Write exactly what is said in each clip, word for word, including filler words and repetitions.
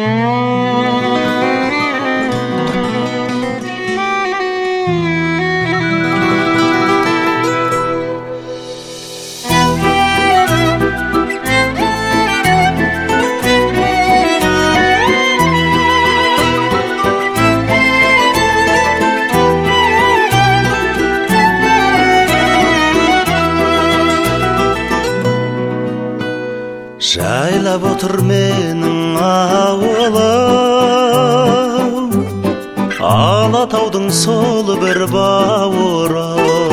Жайлап отыр менің ауылым, Алатаудың сол бір бауыры.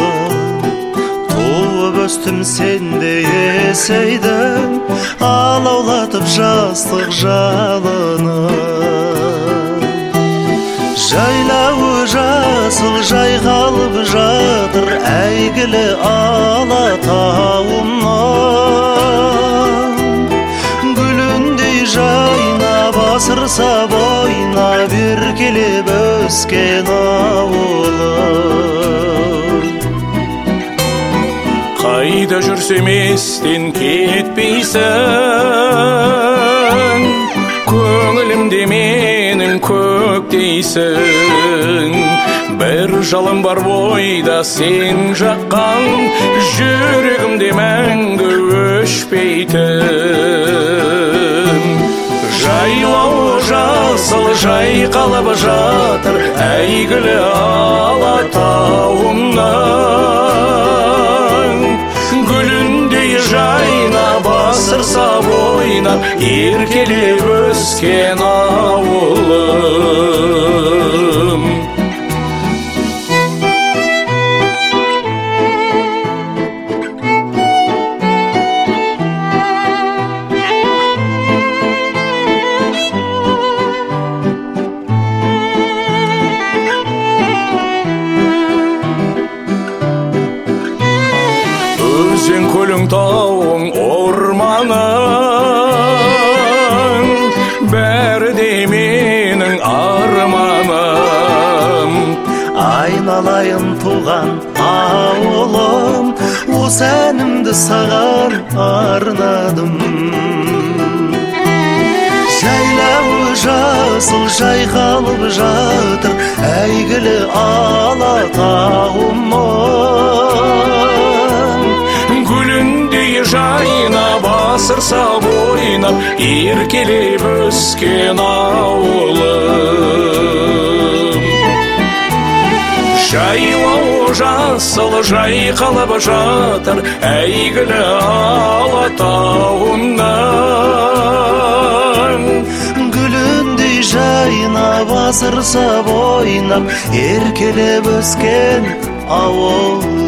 Туып өстім сенде есейдім, алаулатып жастық жалыны. Жайлауы жасыл жайқалып жатыр, әйгілі Алатауымның. Жайнап асырса бойна беркелеп өскен ауылым. Қайда жүрсем естен кетпейсің, көңілімде менің көктейсің. Бір жалын бар бойда сен жаққан, жүрегімде мәңгі өшпейтін. Жайлауы жасыл жайқалып жатыр, әйгілі Алатауымның. Гүліндей жайнап асырса бойнап, еркелеп өскен ауылым. Өзен көлің тауың орманың, бәрі де менің арманым. Айналайын туған ауылым, осы әнімді саған арнадым. Жайлауы жасыл жайқалып жатыр, әйгілі Алатауымның. Гүліндей жайнап асырса бойнап, еркелеп өскен ауылым. Жайлауы жасыл жайқалып жатыр, әйгілі Алатауымның. Гүліндей жайнап асырса бойнап, еркелеп өскен ауыл.